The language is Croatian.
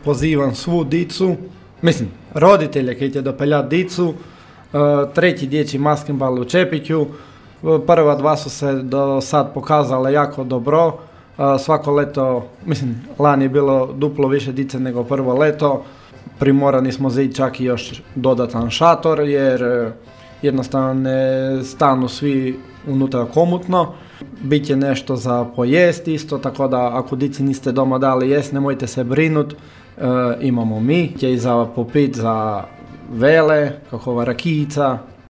pozivam svu dicu, mislim, roditelje koji će dopeljati dicu, treći dječji maskenbal u Čepiću. Prva dva su se do sad pokazala jako dobro. Svako leto, mislim, lani je bilo duplo više dice nego prvo leto. Primorani smo za čak i još dodatan šator jer jednostavno ne stanu svi unutra komutno. Biće nešto za pojesti isto, tako da ako dici niste doma dali jest, nemojte se brinut, imamo mi. I za popit za vele, kakova rakijica,